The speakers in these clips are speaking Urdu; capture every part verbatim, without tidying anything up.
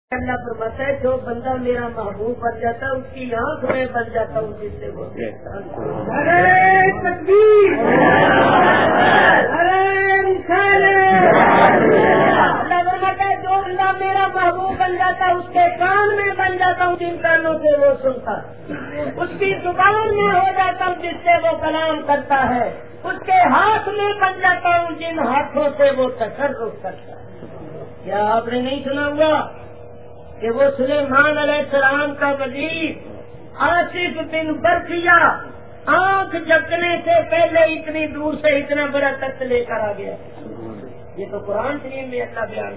اللہ فرماتا ہے جو بندہ میرا محبوب بن جاتا ہے اس کی آنکھ میں بن جاتا ہوں جس سے وہ ارے تکبیر ارے رسالہ اللہ فرماتا ہے جو بندہ میرا محبوب بن جاتا ہے اس کے کان میں بن جاتا ہوں جن کانوں سے وہ سنتا اس کی زبان میں ہو جاتا ہوں جس سے وہ کلام کرتا ہے اس کے ہاتھ میں بن جاتا ہوں جن ہاتھوں سے وہ تصرف کرتا ہے. کیا آپ نے نہیں سنا ہوا کہ وہ سلیمان علیہ السلام کا وزیر آصف بن برقیہ آنکھ جھپکنے سے پہلے اتنی دور سے اتنا بڑا تخت لے کر آ گیا. یہ تو قرآن شریف میں اللہ بیان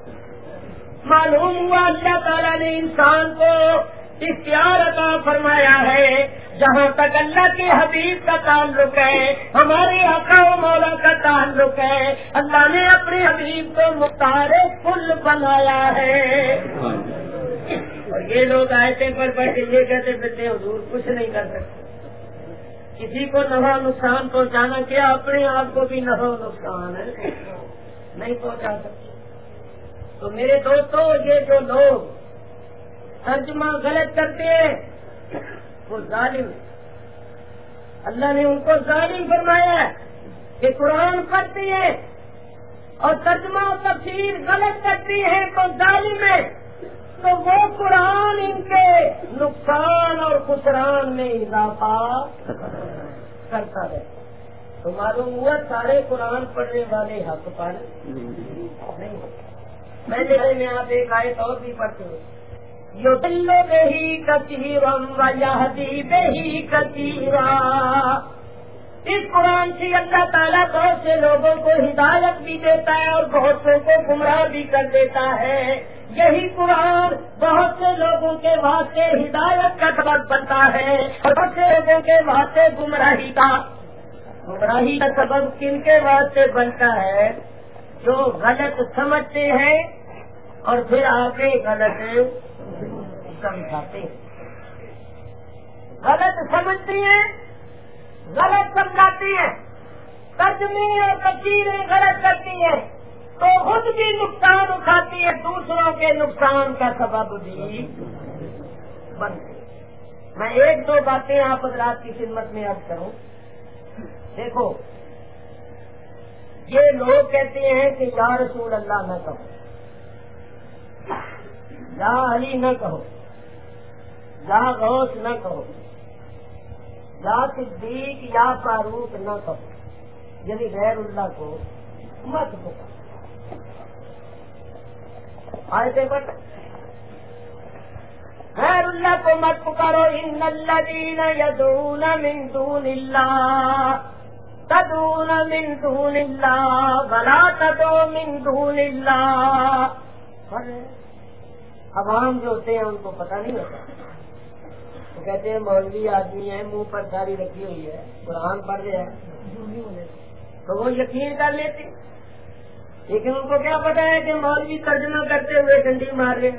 کر معلوم ہوا اللہ تعالیٰ نے انسان کو اختیار عطا فرمایا ہے. جہاں تک اللہ کے حبیب کا تعلق ہے ہمارے آقا و مولا کا تعلق ہے اللہ نے اپنے حبیب کو مختار کل بنایا ہے. اور یہ لوگ آیتیں پر بیٹھے یہ کہتے پھرتے حضور کچھ نہیں کر سکتے کسی کو نفع نقصان پہنچانا کیا اپنے آپ کو بھی نفع نقصان ہے نہیں پہنچا سکتے. تو میرے دوستو یہ جو لوگ ترجمہ غلط کرتے ہیں وہ ظالم اللہ نے ان کو ظالم فرمایا ہے کہ قرآن پڑھتے ہیں اور ترجمہ و تفسیر غلط کرتی ہیں تو ظالم ہے. تو وہ قرآن ان کے نقصان اور خسران میں اضافہ کرتا ہے. تو معلوم ہوا سارے قرآن پڑھنے والے حق پر نہیں. پہلے میں آپ ایک آیت اور بھی پڑھتے ہیں یضل بہ کثیرا ویہدی بہ کثیرا. اس قرآن سے اللہ تعالیٰ بہت سے لوگوں کو ہدایت بھی دیتا ہے اور بہتوں کو گمراہ بھی کر دیتا ہے. یہی قرآن بہت سے لوگوں کے واسطے ہدایت کا سبب بنتا ہے اور بہت سے لوگوں کے واسطے گمراہی کا گمراہی کا سبب کن کے واسطے بنتا ہے جو غلط سمجھتے ہیں اور پھر آگے غلط سمجھاتے ہیں. غلط سمجھتی ہیں غلط سمجھاتی ہیں ترجمے اور تفسیریں غلط کرتی ہیں تو خود بھی نقصان اٹھاتی ہے دوسروں کے نقصان کا سبب بھی بنتی ہے. میں ایک دو باتیں آپ حضرات کی خدمت میں عرض کروں. دیکھو یہ لوگ کہتے ہیں کہ یا رسول اللہ نہ کہو یا علی نہ کہو یا غوث نہ کہو یا صدیق یا فاروق نہ کہو یعنی غیر اللہ کو مت پکارو. آیتیں پڑھ غیر اللہ کو مت پکارو. ان الذین یدعون من دون اللہ تدعون من دون اللہ ولا تدعوا من دون اللہ. عوام جو ہوتے ہیں ان کو پتہ نہیں ہوتا وہ کہتے ہیں مولوی آدمی ہے منہ پر داڑھی رکھی ہوئی ہے قرآن پڑھ رہے ہیں تو وہ یقین کر لیتے لیکن ان کو کیا پتا ہے کہ مولوی ترجمہ کرتے ہوئے ڈنڈی مار رہے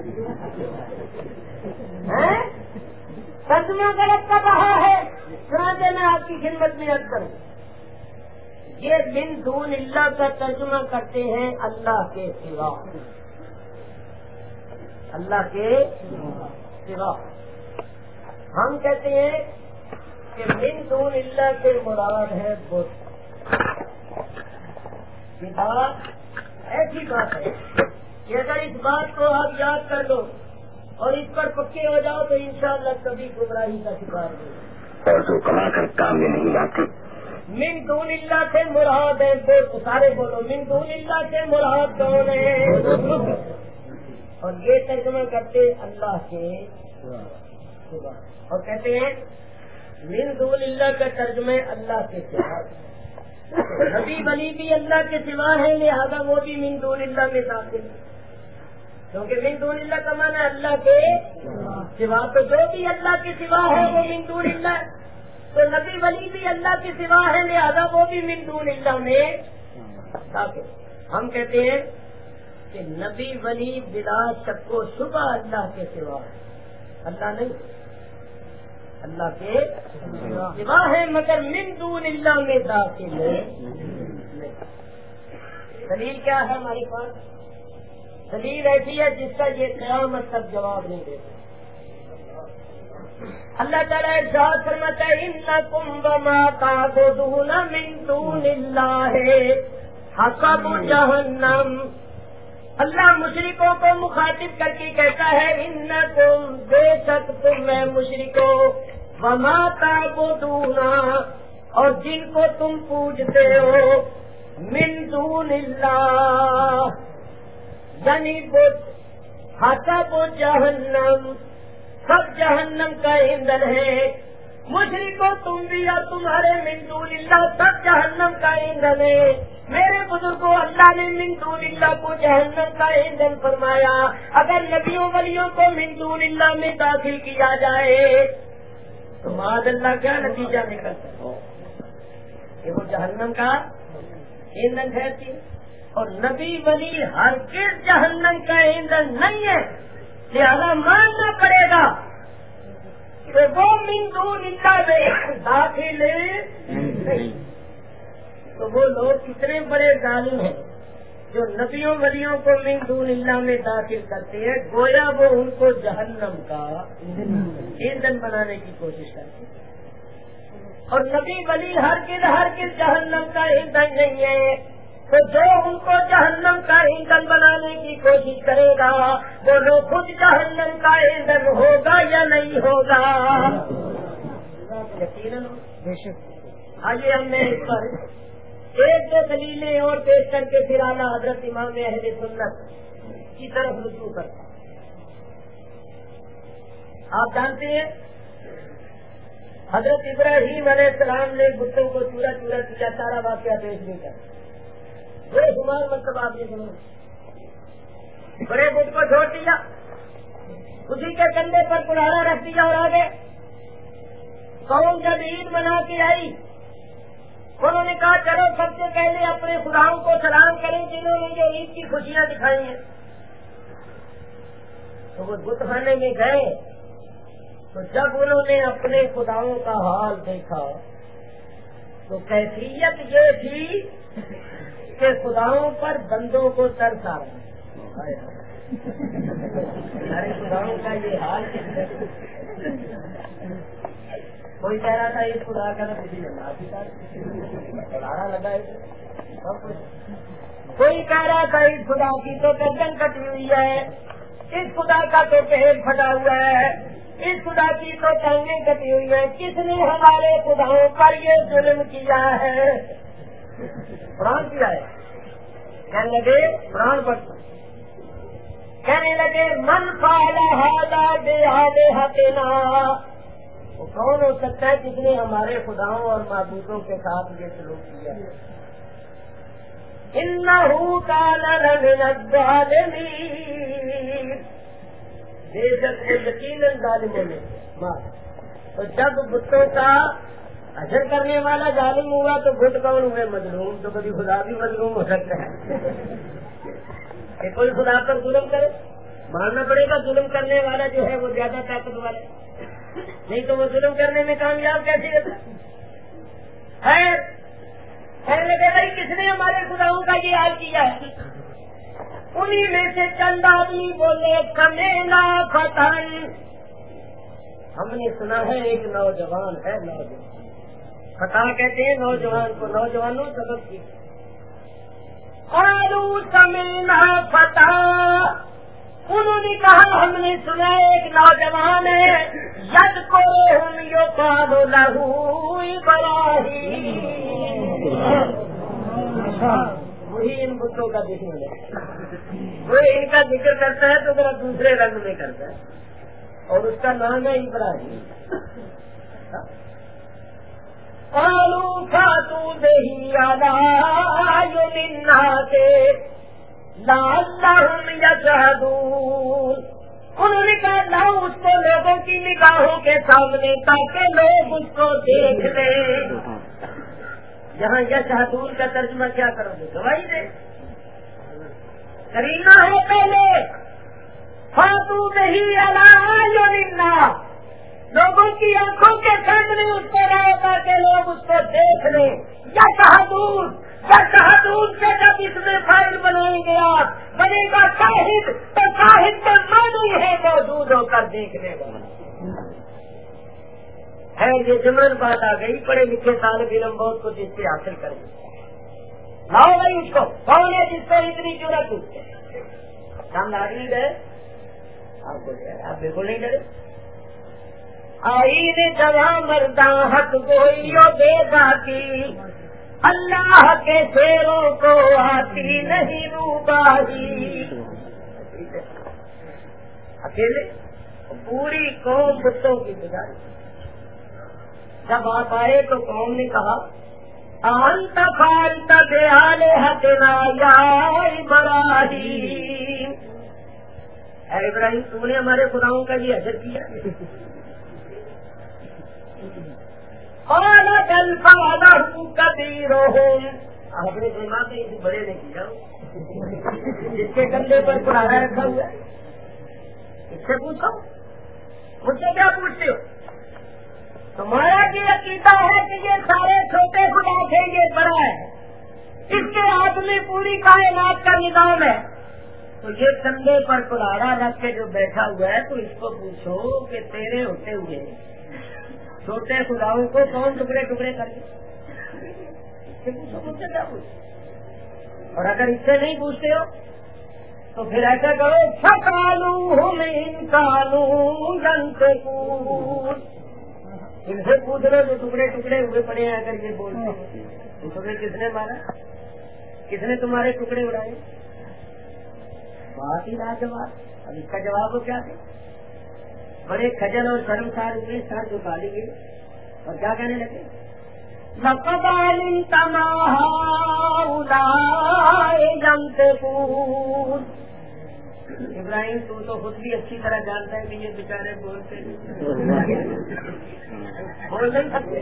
ہیں. ترجمہ غلط کر رہا ہے. سناتے میں آپ کی خدمت میں عرض کروں یہ من دون اللہ کا ترجمہ کرتے ہیں اللہ کے سوا اللہ کے سوا. ہم کہتے ہیں کہ من دون اللہ سے مراد ہے بت. یہ بات ایسی بات ہے کہ اگر اس بات کو آپ یاد کر لو اور اس پر پکے ہو جاؤ تو انشاءاللہ کبھی گمراہی کا شکار نہیں اور جو کما کر کام میں نہیں آتی. من دون اللہ سے مراد ہے بت. سارے بولو من دون اللہ سے مراد کون ہے اور یہ ترجمہ کرتے اللہ کے سوا اور کہتے ہیں من دون اللہ کا ترجمہ اللہ کے سوا. نبی ولی بھی اللہ کے سوا ہے لہذا وہ بھی من دون اللہ میں داخل کیونکہ من دون اللہ کا معنی اللہ کے سوا. تو جو بھی اللہ کے سوا ہے وہ من دون اللہ تو نبی ولی بھی اللہ کے سوا ہے لہذا وہ بھی من دون اللہ میں داخل. ہم کہتے ہیں کہ نبی ولی بلا شک و شبہ اللہ کے سوا ہے اللہ نہیں اللہ کے سوا ہے مگر من دون اللہ میں داخل ہے. دلیل کیا ہے ہمارے پاس دلیل ایسی ہے جس کا یہ قیامت تک جواب نہیں دیتا. اللہ تعالیٰ ارشاد فرماتا ہے انکم وما تعبدون من دون اللہ حسب جہنم. اللہ مشرکوں کو مخاطب کر کے کہتا ہے انکم بے شک تم میں مشرکو وما تعبدون اور جن کو تم پوجتے ہو من دون اللہ یعنی بت حسب جہنم سب جہنم کا ایندھن ہے. مشرکو تم بھی اور تمہارے من دون اللہ سب جہنم کا ایندھن ہے. میرے بزرگوں اللہ نے من دون اللہ کو جہنم کا ایندھن فرمایا. اگر نبیوں ولیوں کو من دون اللہ میں داخل کیا جائے تو معاذ اللہ کیا نتیجہ نکلتا کہ وہ جہنم کا ایندھن ٹھہرتی ہے. اور نبی ولی ہرگز جہنم کا ایندھن نہیں ہے. لہذا ماننا پڑے گا کہ وہ من دون اللہ میں داخل نہیں. تو وہ لوگ کتنے بڑے ظالم ہیں جو نبیوں ولیوں کو من دون اللہ میں داخل کرتے ہیں. گویا وہ ان کو جہنم کا ایندھن بنانے کی کوشش کرتے ہیں. اور نبی ولی ہرگز ہرگز جہنم کا ایندھن نہیں ہے. تو جو ان کو جہنم کا ایندھن بنانے کی کوشش کرے گا وہ لوگ خود جہنم کا ایندھن ہوگا یا نہیں ہوگا. یقیناً آئیے ہم نے اس پر ایک دو دلیلیں اور پیش کر کے پھر اعلیٰ حضرت امام اہل سنت کی طرف رجوع کرتا. آپ جانتے ہیں حضرت ابراہیم علیہ السلام نے بتوں کو چورا چورا کیا سارا واقعہ پیش نہیں کرتا. بڑے شمار مطلب آپ نے سنا بڑے بت کو چھوڑ دیا اسی کے کندھے پر کلاڑا رکھ دیا اور آگے قوم جب عید منا کے آئی انہوں نے کہا چلو سب سے پہلے اپنے خداؤں کو سلام کریں جنہوں نے جو عید کی خوشیاں دکھائی ہیں. تو وہ بت خانے میں گئے تو جب انہوں نے اپنے خداؤں کا حال دیکھا تو کیفیت یہ تھی کہ خداؤں پر بندوں کو ترس آ رہا ہے. ہمارے خداؤں کا یہ حال کوئی کہہ رہا تھا اس خدا کا نہ لگا ہے. کوئی کہہ رہا تھا اس خدا کی تو گردن کٹی ہوئی ہے, اس خدا کا تو پیٹ پھٹا ہوا ہے, اس خدا کی تو ٹانگیں کٹی ہوئی ہیں. کس نے ہمارے خداؤں پر یہ ظلم کیا ہے؟ قرآن کیا ہے کہنے لگے قرآن پر کہنے لگے من فعل ھذا بآلہتنا. وہ کون ہو سکتا ہے جس نے ہمارے خداؤں اور معبودوں کے ساتھ یہ سلوک کیا ہے؟ انہ کان لمن الظالمین. بے شک وہ یقیناً ظالموں میں. تو جب بتوں کا اثر کرنے والا ظالم ہوا تو بت کون ہوئے؟ مظلوم. تو کبھی خدا بھی مظلوم ہو سکتا ہے کہ کوئی خدا پر ظلم کرے. ماننا پڑے گا ظلم کرنے والا جو ہے وہ زیادہ طاقتور ہے, نہیں تو وہ ظلم کرنے میں کامیاب کیسے ہوتا ہے؟ کہنے لگے بھائی کس نے ہمارے خداؤں کا یہ حال کیا ہے؟ انہی میں سے چند آدمی بولے سمینا فتن, ہم نے سنا ہے ایک نوجوان ہے. نوجوان فتح کہتے ہیں نوجوان کو. نوجوانوں سبق کی قالوا سمینا فتح, انہوں نے کہا ہم نے سنا ایک نوجوان ہے یذکرہم یقال لہ ابراہیم. وہی ان بتوں کا دشمن ہے. وہ ان کا ذکر کرتا ہے تو ذرا دوسرے رنگ میں کرتا ہے اور اس کا نام ہے ابراہیم. قالوا فاتوا بہ علی اعین الناس لعلہم یشہدون. انہوں نے کہا لاؤ اس کو لوگوں کی نگاہوں کے سامنے تاکہ لوگ اس کو دیکھ لیں. یہاں یشہدون کا ترجمہ کیا کرو گے؟ گواہی دے. کرینہ ہے پہلے فاتوا بہ علی اعین الناس, لوگوں کی آنکھوں کے سامنے اس کو لاؤ تاکہ لوگ اس کو دیکھ لیں. یشہدون شہدون سے جب اس میں فائل بنائیں گے آپ بنے گا شاہد تو شاہد کے معنی ہے موجود ہو کر دیکھنے والا ہے. یہ جمرن بات آ گئی. پڑھے لکھے طالب علم بہت کچھ اس سے حاصل کریں. لاؤ بھائی اس کو. کون ہے جس کو اتنی ضرورت ہے؟ ہم ناری گئے آپ بالکل نہیں ڈرے. آئی نے جگہ مرداں حق گوئی بے باقی اللہ کے شیروں کو آتی نہیں روباہی. اکیلے پوری قوم بتوں کی گزاری. جب آپ آئے تو قوم نے کہا انت فالت بآلہتنا یا ابراہیم. اے ابراہیم تو نے ہمارے خداؤں کا یہ حجر کیا. قال بل فعلہ کبیرہم. آپ نے دیما کہ اس بڑے نے کیا جس کے کندھے پر قرآن رکھا ہوا ہے. اس سے پوچھو مجھ سے کیا پوچھتے ہو؟ تمہارا یہ عقیدہ ہے کہ یہ سارے چھوٹے خدا تھے یہ بڑا ہے اس کے ہاتھ میں پوری کائنات کا نظام ہے. تو یہ کندھے پر کلاڑا رکھ کے جو بیٹھا ہوا ہے تو اس کو پوچھو کہ تیرے ہوتے ہوئے چھوٹے خداؤں کو کون ٹکڑے ٹکڑے کر کے پوچھو کیا پوچھو. اور اگر اس سے نہیں پوچھتے ہو تو پھر ایسا کرو فَقَالُوا هُمْ إِنْ كَانُوا يَنْطِقُونَ. ان سے پوچھ رہے جو ٹکڑے ٹکڑے ہوئے پڑے ہیں اگر یہ بولتے ہیں تمہیں کس نے مارا؟ کس نے تمہارے ٹکڑے اڑائے؟ بات ہی رہا جواب. اب اس کا جواب وہ کیا تھے؟ بڑے کھجل اور شرمسار ہوئے سر جھکا لیے اور کیا کہنے لگے لقد علمت ما هؤلاء ينطقون. ابراہیم تو تو خود بھی اچھی طرح جانتا ہے کہ یہ بیچارے بولتے بول نہیں سکتے.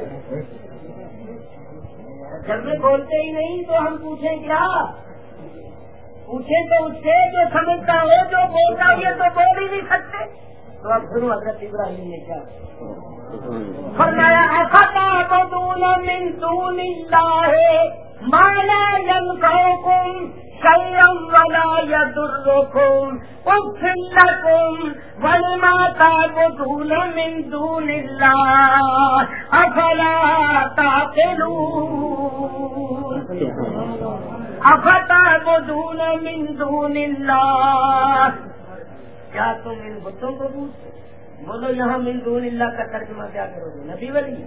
جب میں بولتے ہی نہیں تو ہم پوچھیں کیا؟ پوچھیں تو اس سے جو سمجھتا ہو جو بولتا ہو یہ تو بول ہی نہیں سکتے. تو اب سنو حضرت ابراہیم نے کیا فرمایا افتعبدون من دون اللہ ما لا ينفعكم شيئا ولا يضركم اف لكم ولما تعبدون من دون الله افلا تعقلون. افتعبدون من دون اللہ. کیا تم ان بتوں کو پوچھتے؟ بولو یہاں من دون اللہ کا ترجمہ کیا کرو گے؟ نبی ولی.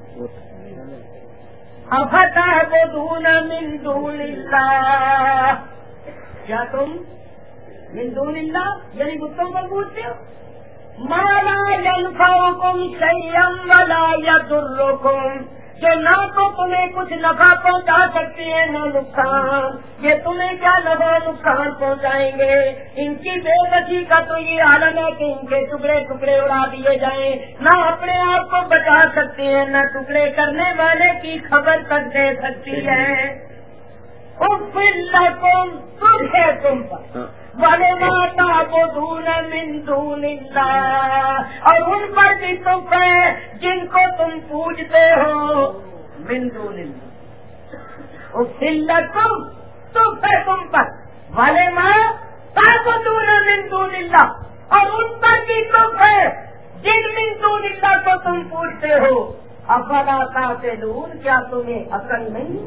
افتعبدون من دون اللہ. کیا تم من دون اللہ یعنی بتوں کو پوچھتے ہو؟ ما لا ينفعكم شيئا ولا يضركم. جو نہ تو تمہیں کچھ نفع پہنچا سکتی ہے نہ نقصان. یہ تمہیں کیا نفع نقصان پہنچائیں گے؟ ان کی بے بسی کا تو یہ عالم ہے کہ ان کے ٹکڑے ٹکڑے اڑا دیے جائیں. نہ اپنے آپ کو بچا سکتے ہیں نہ ٹکڑے کرنے والے کی خبر تک دے سکتی ہے. اف لکم تم ہے تم پر وَلَمَا تَعْبُدُونَ مِن دُونِ اللَّهِ. اور ان پر بھی تم ہے جن کو تم پوجتے ہو من دون اللہ. اف لکم تم ہے تم پر وَلَمَا تَعْبُدُونَ مِن دُونِ اللَّهِ. اور ان پر بھی تم ہے جن من دون اللہ کو تم پوجتے ہو. افلا تعقلون. کیا تمہیں عقل نہیں؟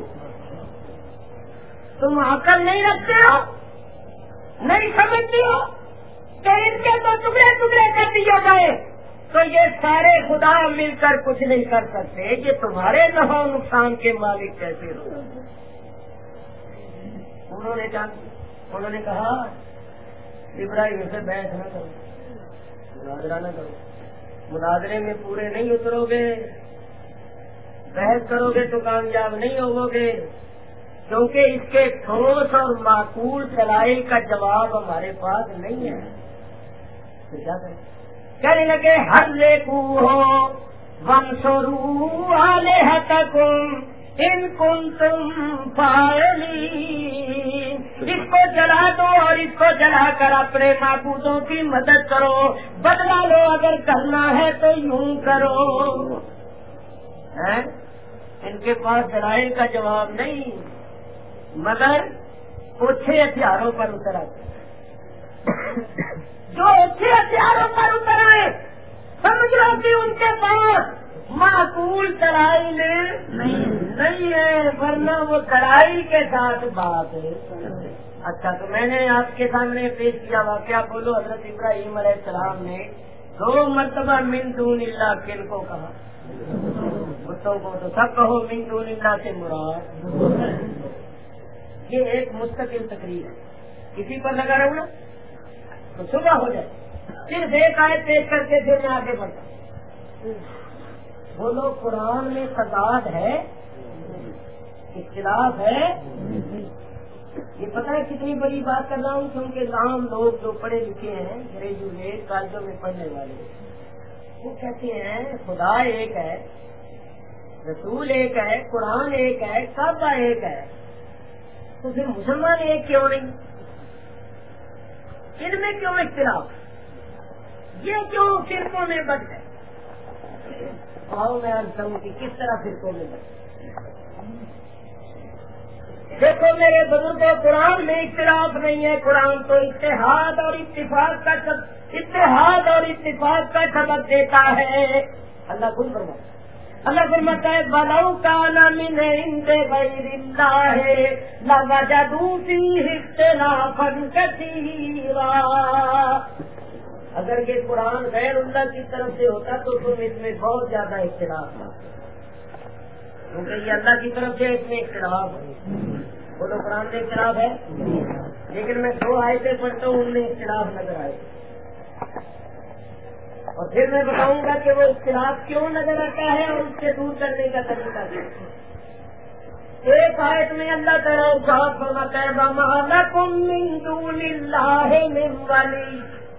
تم عقل نہیں رکھتے ہو؟ نہیں سمجھتی ہو کہ ان کے تو ٹکڑے ٹکڑے کر دیے گئے تو یہ سارے خدا مل کر کچھ نہیں کر سکتے. یہ تمہارے نفع و نقصان کے مالک کیسے ہو؟ انہوں نے جان انہوں نے کہا ابراہیم سے بحث نہ کرو مناظرہ نہ کرو. مناظرے میں پورے نہیں اترو گے بحث کرو گے تو کامیاب نہیں ہوو گے کیونکہ اس کے ٹھوس اور معقول دلائل کا جواب ہمارے پاس نہیں ہے. تو کیا کریں؟ کہنے لگے ہر لے کو ہو ونصروا آلہتکم ان کنتم فاعلین. اس کو جلا دو اور اس کو جلا کر اپنے معبودوں کی مدد کرو. بدلا لو اگر کرنا ہے تو یوں کرو. ان کے پاس دلائل کا جواب نہیں، مگر اوچھے ہتھیاروں پر اتر آتے جو اوچھے ہتھیاروں پر اتر آئے سمجھ لو کہ ان کے پاس معقول دلائل نہیں ہے، ورنہ وہ دلائل کے ساتھ بات ہے۔ اچھا، تو میں نے آپ کے سامنے پیش کیا واقعہ، بولو حضرت ابراہیم علیہ السلام نے دو مرتبہ من دون اللہ کن کو کہا؟ بتوں کو تو سب کہو من دون اللہ سے مراد۔ یہ ایک مستقل تقریر ہے، کسی پر لگا رہوں نا تو صبح ہو جائے، صرف ایک آیت پیش کر کے پھر میں آگے بڑھتا ہوں۔ بولو قرآن میں تضاد ہے، اختلاف ہے؟ یہ پتہ ہے کتنی بڑی بات کر رہا ہوں، کیونکہ عام لوگ جو پڑھے لکھے ہیں، گریجویٹ کالجوں میں پڑھنے والے، وہ کہتے ہیں خدا ایک ہے، رسول ایک ہے، قرآن ایک ہے، کعبہ ایک ہے، تو پھر مسلمان ایک کیوں نہیں؟ ان میں کیوں اختلاف؟ یہ کیوں فرقوں میں بٹ ہے؟ آؤ میں عرض کروں کہ کس طرح فرقوں میں بٹ۔ دیکھو میرے بزرگوں، قرآن میں اختلاف نہیں ہے، قرآن تو اتحاد اور اتفاق کا اتحاد اور اتفاق کا سبق دیتا ہے۔ اللہ خود فرماتا ہے، اللہ فرماتا ہے وَلَوْ كَانَ مِنْ عِنْدِ غَيْرِ اللَّهِ لَوَجَدُوا فِيهِ اخْتِلَافًا كَثِيرًا۔ اگر یہ قرآن غیر اللہ کی طرف سے ہوتا تو تم اس میں بہت زیادہ اختلاف تھا، کیونکہ یہ اللہ کی طرف سے اس میں اختلاف ہے۔ بولو قرآن میں اختلاف ہے، لیکن میں دو آیتیں پڑھتا ہوں، ان میں اختلاف نظر آئے، اور پھر میں بتاؤں گا کہ وہ اختلاف کیوں نظر آتا ہے اور اس سے دور کرنے کا طریقہ کیا ہے۔ ایک آیت میں اللہ تعالیٰ صاحب فرماتا ہے وَمَا لَكُم مِّن دُونِ اللَّهِ مِن وَلِيٍّ،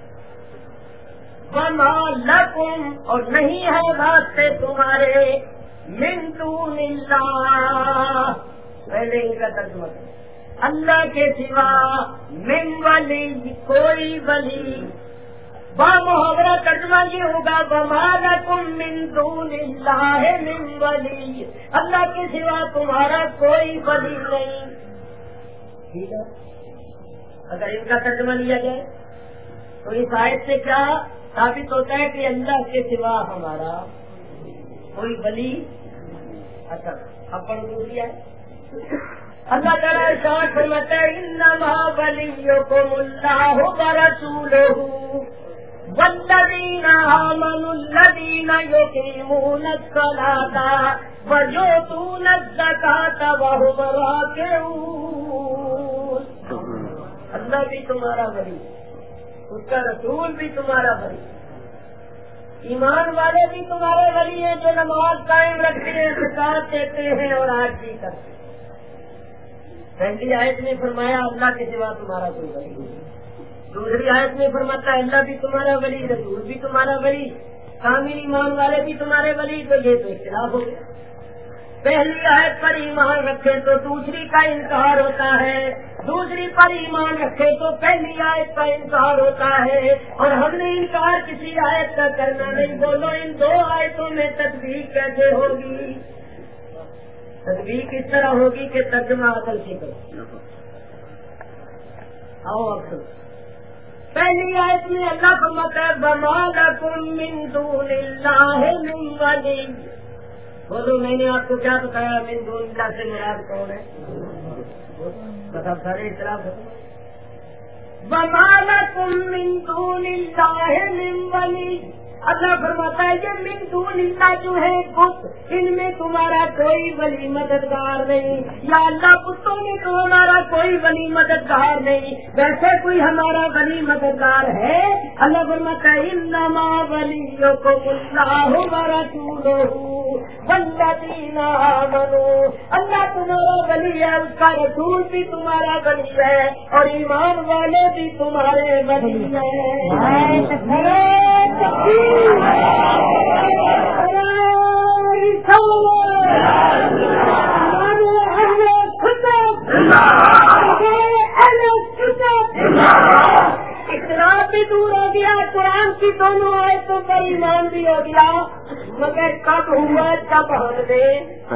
وَمَا لَكُم، اور نہیں ہے واسطے تمہارے، مِن دُونِ اللَّهِ، پہلے ان کا ترجمہ کریں، اللہ کے سوا، من ولی، کوئی ولی، با محاورہ ترجمہ یہ ہوگا وَمَا لَكُم مِّن دُونِ اللَّهِ مِن وَلِيٍّ، اللہ کے سوا تمہارا کوئی ولی نہیں۔ ٹھیک ہے، اگر ان کا ترجمہ لیا جائے تو اس آیت سے کیا ثابت ہوتا ہے کہ اللہ کے سوا ہمارا کوئی ولی۔ اچھا اب پڑھ دوسری آیت، اللہ تعالیٰ ارشاد فرماتا ہے انما ولیکم اللہ ورسولہ والذین آمنوا الذین یقیمون الصلاۃ ویؤتون الزکاۃ وهم راکعون۔ اللہ بھی تمہارا ولی، اس کا رسول بھی تمہارا ولی، ایمان والے بھی تمہارے ولی ہیں جو نماز قائم رکھتے ہیں، زکات دیتے ہیں اور حج بھی کرتے ہیں۔ پہلی آیت میں فرمایا اللہ کے سوا تمہارا کوئی ولی نہیں، دوسری آیت میں فرماتا ہے اللہ بھی تمہارا ولی، رسول بھی تمہارا ولی، کامل ایمان والے بھی تمہارے ولی، تو یہ تو اختلاف ہو گیا۔ پہلی آیت پر ایمان رکھے تو دوسری کا انکار ہوتا ہے، دوسری پر ایمان رکھے تو پہلی آیت کا انکار ہوتا ہے، اور ہم نے انکار کسی آیت کا کرنا نہیں۔ بولو ان دو آیتوں میں تطبیق کیسے ہوگی؟ تطبیق اس طرح ہوگی کہ ترجمہ عقل سے کرو۔ آؤ اب سنو، پہلی آیت میں اللہ فرماتا ہے وَمَا لَكُم مِّن دُونِ اللَّهِ مِن وَلِيٍّ۔ بولو میں نے آپ کو کیا بتایا؟ من دون اللہ سے مراد کون ہے؟ مطلب سارے اختلاف ہے۔ وَمَا لَكُم مِّن دُونِ اللَّهِ مِن وَلِيٍّ، اللہ فرماتا ہے یہ من دون اللہ جو ہے بت، ان میں تمہارا کوئی ولی مددگار نہیں، یا اللہ بتوں میں تو ہمارا کوئی ولی مددگار نہیں، ویسے کوئی ہمارا ولی مددگار ہے؟ اللہ فرماتا ہے انما ولیکم اللہ ورسولہ والذین آمنوا، اللہ تمہارا ولی ہے، اس کا رسول بھی تمہارا ولی ہے، اور ایمان والے بھی تمہارے ولی ہیں۔ اختلاف بھی دور ہو گیا، قرآن کی دونوں آیتوں پر ایمان بھی ہو گیا، مگر کب ہوا تب ہم دے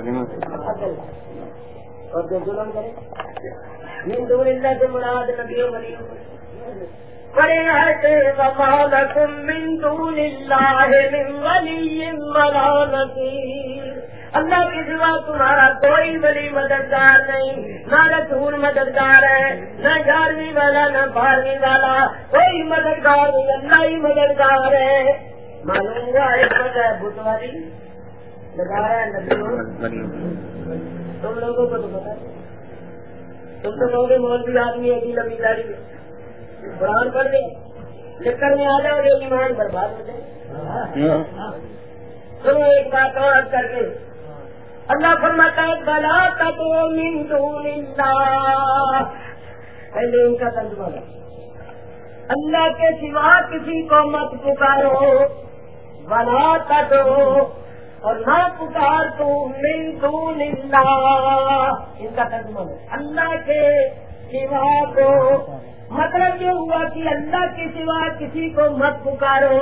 اور جو ظلم کرے من دون اللہ سے مراد نبی و ولی پڑے آتے وما لکم من دون اللہ من ولی ولا نصیر اللہ کے سوا تمہارا کوئی ولی مددگار نہیں، نہ رسول مددگار ہے، نہ گیارہویں والا نہ بارہویں والا، کوئی مددگار نہیں، اللہ ہی مددگار ہے۔ معلوم ہوا ایک وجہ ہے بتواری لگا رہا ہے نبی، تم لوگوں کو تو پتا ہے، تم تو لوگوں مولوی آدمی ہے کہ لمبی داڑھی قرآن پڑھ دے چکر میں آ جاؤ گے ایمان برباد ہو جائے۔ سنو ایک بات اور کر کے اللہ فرماتا ہے بلا تدعو من دون اللہ، پہلے ان کا ترجمہ ہے اللہ کے سوا کسی کو مت پکارو، بلا تدعو اور نہ پکار تو من دون اللہ، ان کا ترجمہ ہے اللہ کے سوا کو، مطلب یہ ہوا کہ اللہ کے سوا کسی کو مت پکارو۔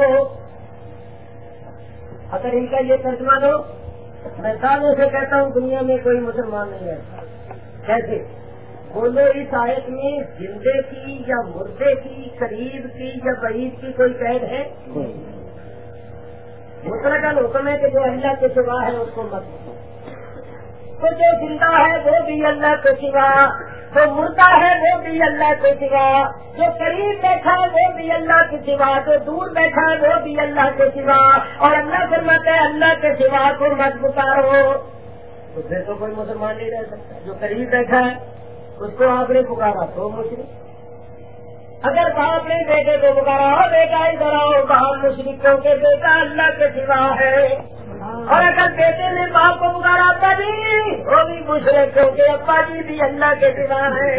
اگر ان کا یہ ترجمہ دو، میں سالوں سے کہتا ہوں دنیا میں کوئی مسلمان نہیں ہے، کیسے بولو اس آیت میں زندے کی یا مردے کی، قریب کی یا بعید کی کوئی قید ہے؟ مطلق حکم ہے کہ جو اللہ کے سوا ہے اس کو مت پکارو، تو جو زندہ ہے وہ بھی اللہ کے سوا، جو مردہ ہے وہ بھی اللہ کے سوا، جو قریب بیٹھا ہے وہ بھی اللہ کے سوا، جو دور بیٹھا ہے وہ بھی اللہ کے سوا، اور اللہ فرماتا ہے اللہ کے سوا کو مت پکارو، تو پھر تو کوئی مسلمان نہیں رہ سکتا۔ جو قریب بیٹھا ہے اس کو آپ نے پکارا تو مشرک، اگر باپ نے بیٹے کو پکارا ہو بیٹا ادھر آؤ، باپ مشرک کیونکہ بیٹا اللہ کے سوا ہے، اور اگر بیٹے نے باپ کو پکارا ابا جی وہ بھی مشرک کیونکہ ابا جی بھی اللہ کے سوا ہے۔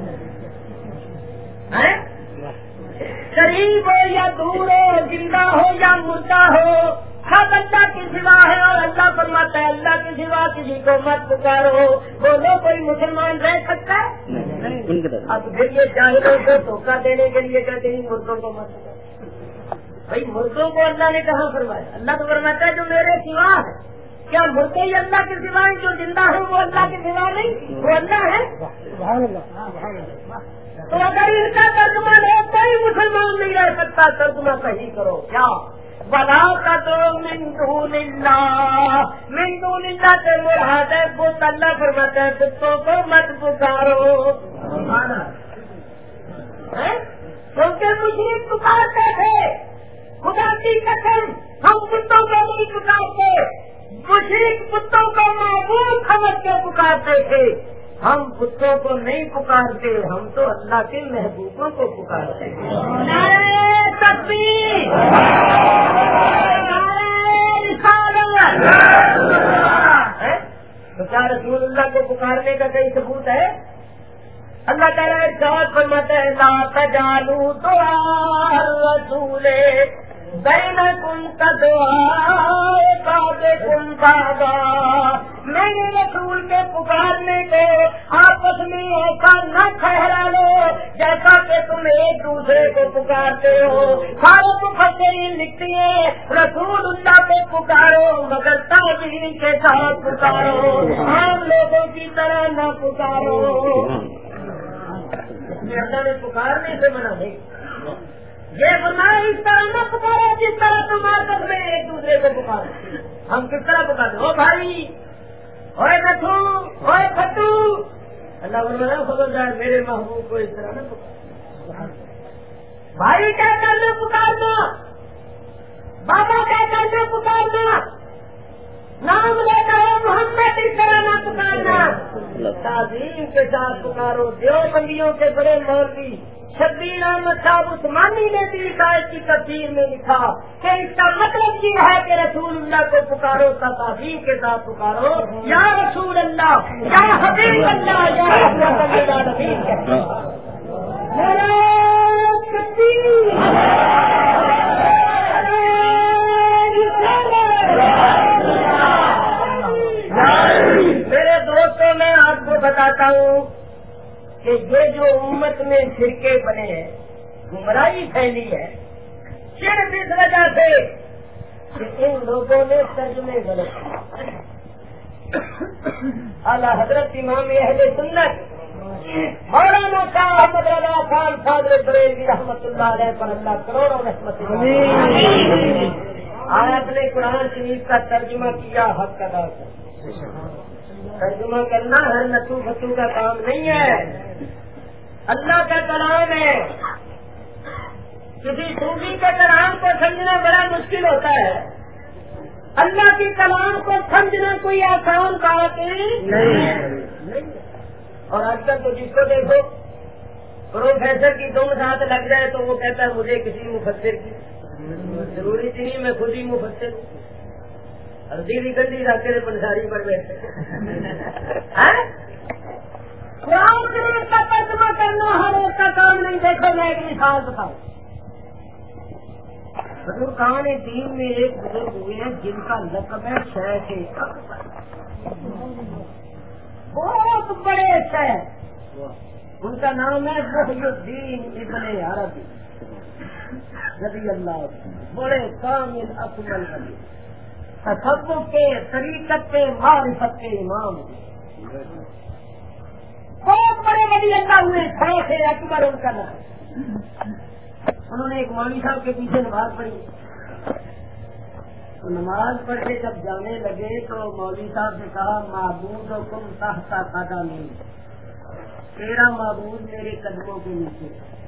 قریب ہو یا دور ہو، زندہ ہو یا مردہ ہو، سب اللہ کے سوا ہے، اور اللہ فرماتا ہے اللہ کے سوا کسی کو مت پکارو۔ بولو کوئی مسلمان رہ سکتا ہے؟ اب پھر یہ جاہلوں کو دھوکہ دینے کے لیے کہتے ہیں مردوں کو مت پکارو۔ بھائی مردوں کو اللہ نے کہاں فرمایا؟ اللہ تو فرماتا ہے جو میرے سوا ہے۔ کیا مردے ہی اللہ کے سوا ہیں؟ جو زندہ ہے وہ اللہ کے سوا نہیں، وہ اللہ ہے۔ تو اگر ان کا ترجمہ ہو کوئی مسلمان نہیں رہ سکتا، ترجمہ صحیح کرو کیا؟ بلا کا تو من دون اللہ، من دون اللہ سے مراد ہے بت، اللہ فرماتا ہے بتوں کو مت پکارو، کیونکہ مشرک پکارتے تھے، خدا کی قسم ہم بتوں کو نہیں پکارتے، مشرک بتوں کو معبود سمجھ کے پکارتے تھے، ہم بتوں کو نہیں پکارتے، ہم تو اللہ کے محبوبوں کو پکارتے ہیں۔ نعرہ تکبیر، نعرہ رسالت، تو کیا رسول اللہ کو پکارنے کا کوئی ثبوت ہے؟ اللہ تعالیٰ ارشاد فرماتا ہے لا تجعلوا دعاء الرسول بینکم کدعاء بعضکم بعضا، میرے رسول کے پکارنے کو آپس میں ایسا نہ ٹھہرا لو جیسا کہ تم ایک دوسرے کو پکارتے ہو۔ سارے مفسرین لکھتی ہیں رسول اللہ کو پکارو مگر تعظیم کے ساتھ پکارو، عام لوگوں کی طرح نہ پکارو۔ اللہ نے پکارنے سے منع نہیں، یہ بنا اس طرح نہ پکارو جس طرح تم آپس میں ایک دوسرے کو پکارو۔ ہم کس طرح پکارتے ہو بھائی، اوے نتھو، اوے پھٹو، اللہ بولنا خبردار میرے محبوب کو اس طرح نہ پکارو۔ بھائی کیا کرنا پکارنا، بابا کیا کرنا پکارنا، نام لینا ہے محمد اس طرح نہ پکارنا، تعظیم کے ساتھ پکارو۔ دیوبندیوں کے بڑے مولوی شبیر احمد صاحب عثمانی نے بھی آیت کی تفسیر میں لکھا کہ اس کا مطلب یہ ہے کہ رسول اللہ کو پکارو تو تعظیم کے ساتھ پکارو، یا رسول اللہ، یا حبیب اللہ، یا رحمت للعالمین کہتے ہیں۔ میرے دوستوں میں آپ کو بتاتا ہوں کہ یہ جو امت میں فرقے بنے ہیں، گمراہی پھیلی ہے، صرف اس وجہ سے کہ ان لوگوں نے ترجمے غلط کیے. اعلیٰ حضرت امام اہل سنت مولانا شاہ احمد رضا خان فاضل بریلوی رحمۃ اللہ علیہ پر اللہ کروڑوں رحمت آیت نے قرآن شریف کا ترجمہ کیا حق ادا کر. ترجمہ کرنا ہر نتو فتو کا کام نہیں ہے, اللہ کا کلام ہے. کسی صوفی کے کلام کو سمجھنا بڑا مشکل ہوتا ہے, اللہ کے کلام کو سمجھنا کوئی آسان بات نہیں. اور آج کل تو جس کو دیکھو پروفیسر کی دم ساتھ لگ جائے تو وہ کہتا ہے مجھے کسی مفسر کی ضروری تھی, میں خود ہی مفسر ہوں. دیوی گندی رکھتے پنساری پر بیٹھے. قرآن شریف کا ترجمہ کرنا ہر ایک کا کام نہیں. دیکھو میں ایک مثال بتاؤں. بزرگان دین میں ایک بزرگ ہوئے ہیں جن کا لقب ہے شیخ اکبر, بہت بڑے شیخ. ان کا نام ہے محی الدین ابن عربی رضی اللہ عنہ. بڑے کامل اکمل علی, تصوف کے, طریقت کے, معرفت کے امام. بہت بڑے ولی اللہ ہوئے, شیخ اکبر ان کا نام. انہوں نے ایک مولوی صاحب کے پیچھے نماز پڑھی. نماز پڑھ کے جب جانے لگے تو مولوی صاحب نے کہا معبود حکم تحت قدمی, تیرا معبود میرے قدموں کے نیچے.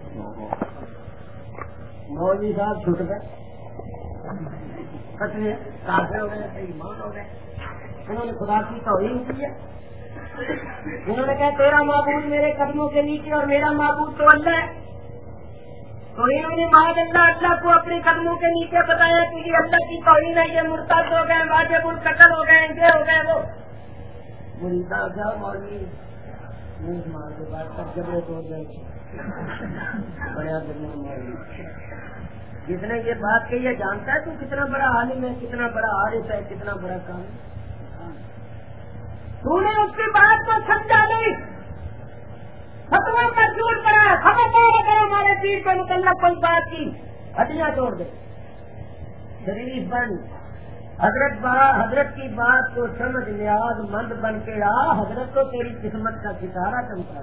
مولوی صاحب چھوٹ گئے, کتنے کافر ہو گئے, ایمان ہو گئے. انہوں نے خدا کی توہین کی ہے. انہوں نے کہا تیرا معبود میرے قدموں کے نیچے اور میرا معبود تو اللہ ہے. تو انہوں نے معاذ اللہ اللہ کو اپنے قدموں کے نیچے بتایا کہ یہ اللہ کی توہین ہے, یہ مرتد ہو گئے, واجب القتل ہو گئے, یہ ہو گئے. وہ مریدا کیا مولوی منہ مار کے بعد تک جبرے توڑ گئے. بڑا مولوی جس نے یہ بات کہی ہے جانتا ہے تو کتنا بڑا عالم ہے, کتنا بڑا عارف ہے, کتنا بڑا کام ہے. تو نے اس کی بات کو سمجھا نہیں, فتوا پر جھوٹ پڑا. خبردار اگر ہمارے دین کے متعلق کوئی بات کی ہڈیاں توڑ دے. شریف بن حضرت با حضرت کی بات کو سمجھ نیاز مند بن کے آ. حضرت تو تیری قسمت کا ستارہ چمکا,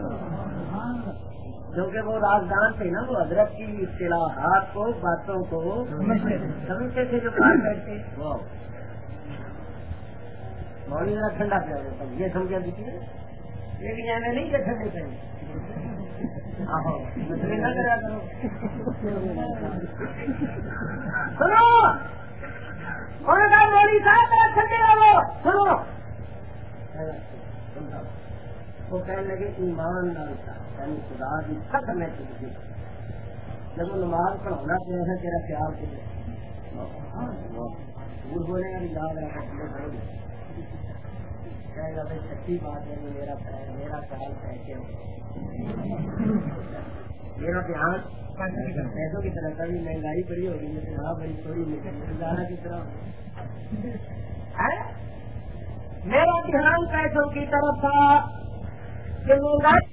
کیونکہ وہ رازدان تھے نا, وہ حضرت کی اصطلاحات کو, باتوں کو سمجھتے تھے جو کہا کرتے. مولوی ذرا ٹھنڈا پیا دیتا ہوں, یہ سمجھا دیتی ہے لیکن میں نہیں کہ ٹھنڈے چاہیے. نہ کرا کرو. سنو انہوں نے کہا مولوی صاحب ذرا ٹھنڈے رہو. سنو وہ کہنے لگے ایمان ڈالتا یعنی خدا کی سخت میں تجھے جب وہ نماز پڑھانا پڑے ہیں تیرا خیال کرے جھوٹ بولے گا یاد رہے کہے گا بھائی سچی بات ہے میرا میرا خیال کیسے ہو. میرا دھیان پیسوں کی طرح کبھی مہنگائی بڑی ہوگی لیکن ہاں بڑی تھوڑی گزارا کی طرح. میرا دھیان پیسوں کی طرف تھا کہ مہنگائی